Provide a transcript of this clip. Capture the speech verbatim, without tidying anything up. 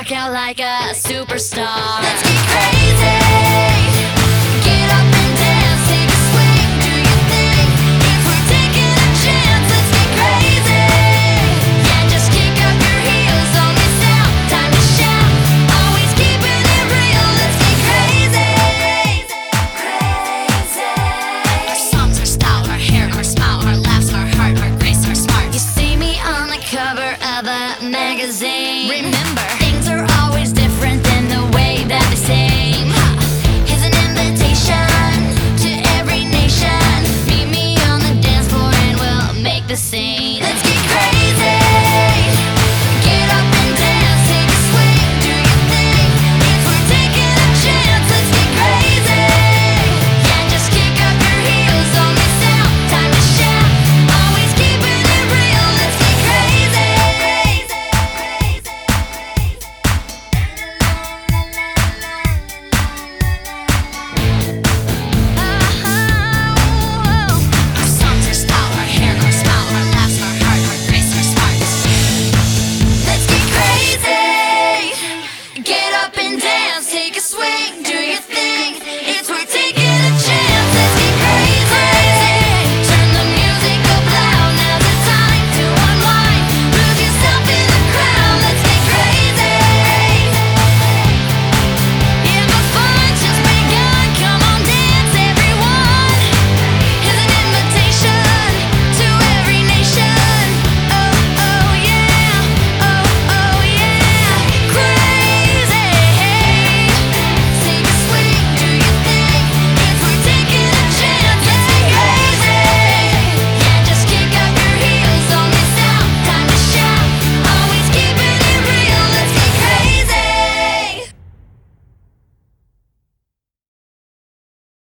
rock out like a superstar. Let's get crazy. Get up and dance, take a swing, do your thing. If we're taking a chance, let's get crazy. Yeah, just kick up your heels on this out. Time to shout, always keeping it real. Let's get crazy. Crazy. Our songs, our style, our hair, our smile, our laughs, our heart, our grace, our smart. You see me on the cover of a magazine. Remember,